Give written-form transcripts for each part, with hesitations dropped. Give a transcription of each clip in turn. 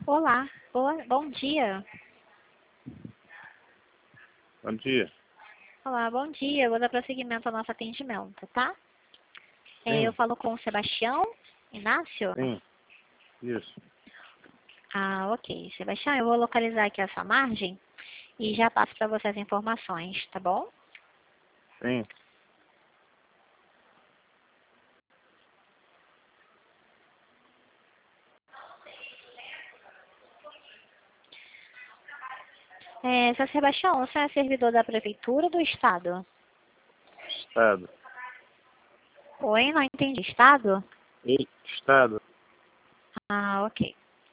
Olá, bom dia. Bom dia. Olá, bom dia. Eu vou dar prosseguimento ao nosso atendimento, tá? Eu Sim, falo com o Sebastião Inácio? sim, isso. Ah, ok. Sebastião, eu vou localizar aqui a sua margem e já passo para você as informações, tá bom? Sim, Seu Sebastião, você é servidor da Prefeitura ou do Estado? Estado. Oi, não entendi. Estado? Estado. Ah, ok.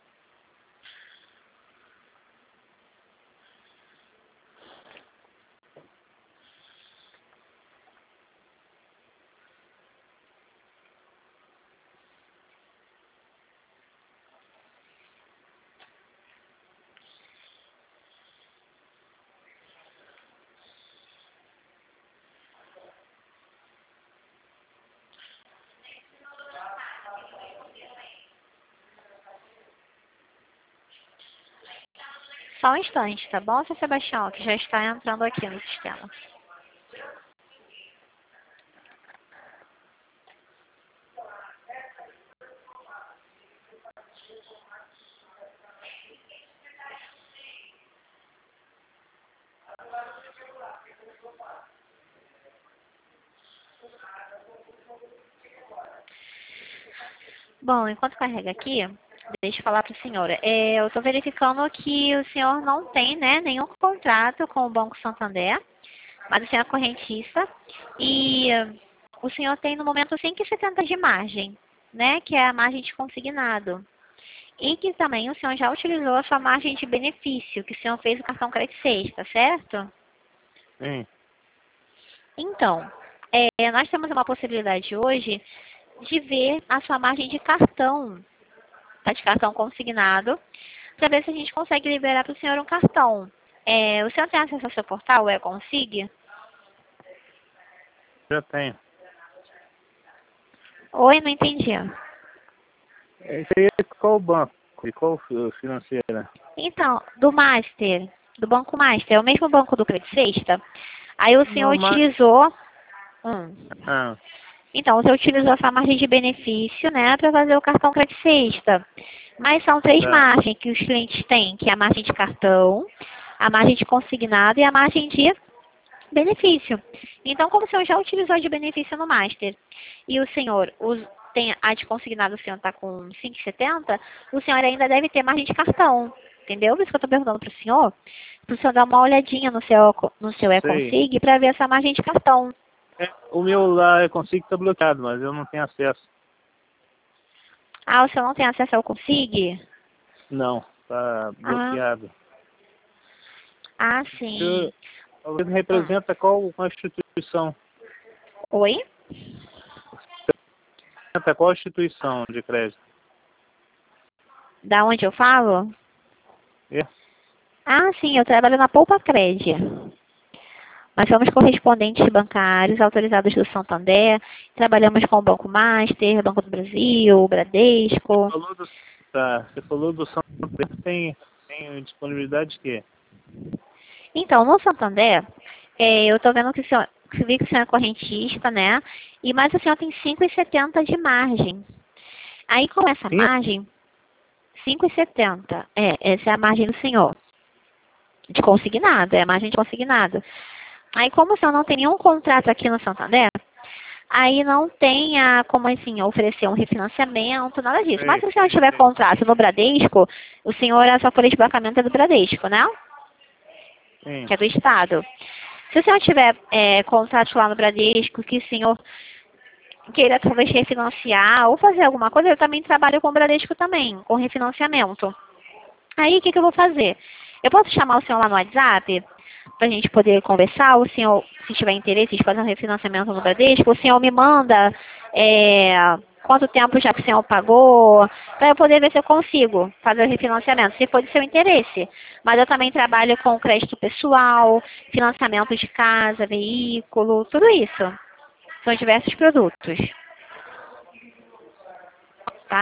Só um instante, tá bom, seu Sebastião, que já está entrando aqui no sistema. Bom, enquanto carrega aqui, deixa eu falar para o senhor. Eu estou verificando que o senhor não tem, né, nenhum contrato com o Banco Santander, mas o senhor é correntista e o senhor tem no momento 5,70 de margem, né, que é a margem de consignado. E que também o senhor já utilizou a sua margem de benefício, que o senhor fez o cartão crédito sexta, certo? Sim, Então, nós temos uma possibilidade hoje de ver a sua margem de cartão, tá, de cartão consignado, para ver se a gente consegue liberar para o senhor um cartão. O senhor tem acesso ao seu portal, o Consig? já tenho. Oi, não entendi. Esse aí é qual banco? E qual financeira? Então, do Master, do Banco Master, é o mesmo banco do Credit Sexta. Aí o senhor Não, mas... utilizou... Ah, Então, você utilizou essa margem de benefício, né, para fazer o cartão Credit Sexta. Mas são três tá. margens que os clientes têm, que é a margem de cartão, a margem de consignado e a margem de benefício. Então, como o senhor já utilizou de benefício no Master e o senhor tem a de consignado, o senhor está com 5,70, o senhor ainda deve ter margem de cartão. Entendeu? Por isso que eu estou perguntando para o senhor dar uma olhadinha no seu Sei. E-Consig para ver essa margem de cartão. O meu lá eu consigo estar bloqueado, mas eu não tenho acesso. Ah, o senhor não tem acesso ao Consig? Não, tá Ah, bloqueado. sim. Você Ah. representa qual instituição? Oi? Representa qual instituição de crédito? Da onde eu falo? É? Ah, sim, eu trabalho na Poupa Cred. Nós somos correspondentes bancários autorizados do Santander. Trabalhamos com o Banco Master, Banco do Brasil, Bradesco. Falou do, tá, você falou do Santander, tem disponibilidade de quê? Então, no Santander, eu estou vendo que vi que o senhor é correntista, né? Mas o senhor tem 5,70 de margem. Aí, com essa Sim, margem, 5,70. Essa é a margem do senhor. De consignado, é a margem de consignado. Aí, como o senhor não tem nenhum contrato aqui no Santander, aí não tem como assim, oferecer um refinanciamento, nada disso. Mas sei, se o senhor tiver contrato no Bradesco, o senhor, a sua folha de pagamento é do Bradesco, né? sim. Que é do Estado. Se o senhor tiver contrato lá no Bradesco, que o senhor queira talvez refinanciar ou fazer alguma coisa, eu também trabalho com o Bradesco também, com refinanciamento. Aí, o que eu vou fazer? Eu posso chamar o senhor lá no WhatsApp, para a gente poder conversar, o senhor, se tiver interesse de fazer um refinanciamento no Bradesco, o senhor me manda quanto tempo já que o senhor pagou, para eu poder ver se eu consigo fazer o refinanciamento, se for de seu interesse. Mas eu também trabalho com crédito pessoal, financiamento de casa, veículo, tudo isso. São diversos produtos, tá?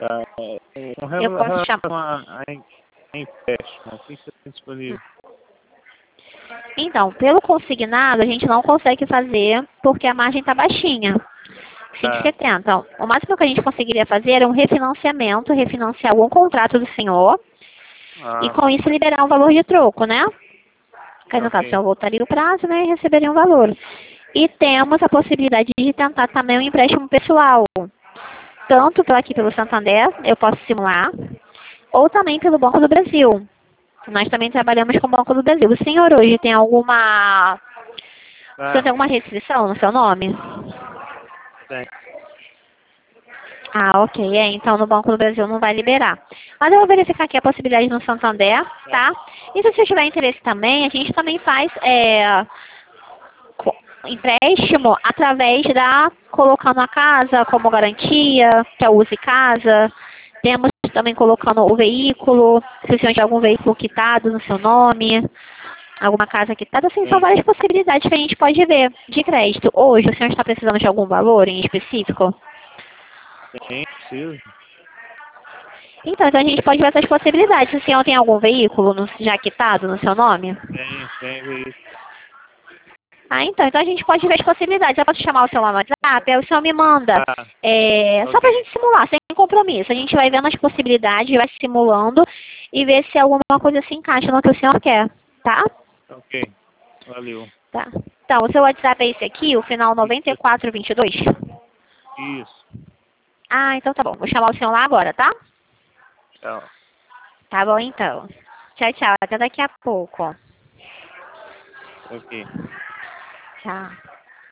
Tá. Com Eu posso chamar. relação a empréstimo, o que você tem disponível? Então, pelo consignado, a gente não consegue fazer porque a margem está baixinha. 5,70. Então, o máximo que a gente conseguiria fazer é um refinanciamento, refinanciar algum contrato do senhor e com isso liberar um valor de troco, né? Que no caso o senhor voltaria o prazo, né, e receberia um valor. E temos a possibilidade de tentar também um empréstimo pessoal. Tanto aqui pelo Santander, eu posso simular, ou também pelo Banco do Brasil. Nós também trabalhamos com o Banco do Brasil. O senhor hoje tem alguma... O senhor tem alguma restrição no seu nome? Tem. Ah, ok. Então no Banco do Brasil não vai liberar. Mas eu vou verificar aqui a possibilidade no Santander, tá? E se você tiver interesse também, a gente também faz empréstimo através da colocando a casa como garantia, que é o Use Casa. Temos também colocando o veículo, se o senhor tiver algum veículo quitado no seu nome, alguma casa quitada, assim, são várias possibilidades que a gente pode ver de crédito. Hoje, o senhor está precisando de algum valor em específico? Sim, preciso. Então a gente pode ver essas possibilidades. O senhor tem algum veículo já quitado no seu nome? Tem veículo. Ah, então a gente pode ver as possibilidades. Eu posso chamar o seu lá no WhatsApp, aí o senhor me manda. Só pra gente simular, sem compromisso. A gente vai vendo as possibilidades, vai simulando e ver se alguma coisa se encaixa no que o senhor quer, tá? Ok, valeu. Tá. Então, o seu WhatsApp é esse aqui, o final 9422? Isso. Ah, então tá bom. Vou chamar o senhor lá agora, tá? Tchau. Tá bom, então. Tchau, tchau. Até daqui a pouco. Ok. Tchau.